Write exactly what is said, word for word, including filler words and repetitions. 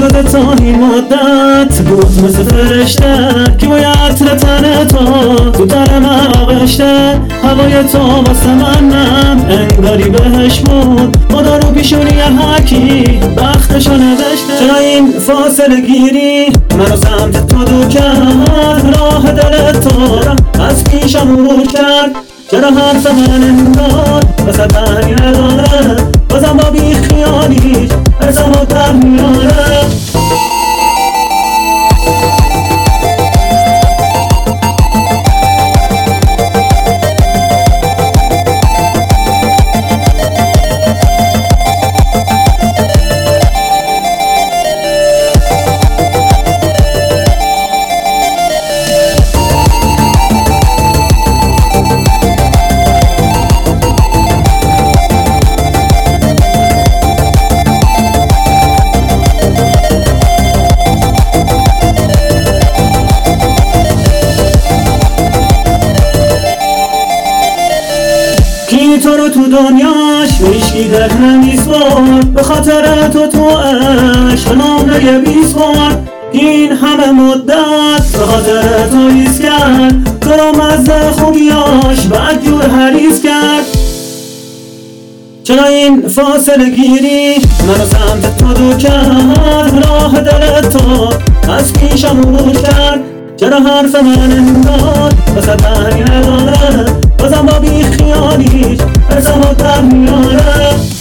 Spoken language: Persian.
یادت تا این مدت بود مثل فرشته که باید تن تو تو در من آغشته. هوای تو واسه منم انگاری بهش بود، خدا رو پیشونی هرکی بختشو نوشته. چرا این فاصله گیری منو سمت تو دور کرد، راه دل تو از پیشم عبور کرد. چرا حرف من انگار واسه معنی نداره، بازم با بی خیالیش ارزمو در میاره. کی تو رو تو دنیاش هیچکی در نمیسپرد، به خاطر تو تو عشق نامه بیسپرد. این همه مدت به خاطر تو ایست کرد، تو رو مزه خوبیاش بدجور حریص کرد. چرا این فاصله گیری منو سمت تو دور کرد، راه دل تو از پیشم عبور کرد. چرا حرف من انگار واسه معنی نداره، بازم با بی خیالیش ارزمو در میاره.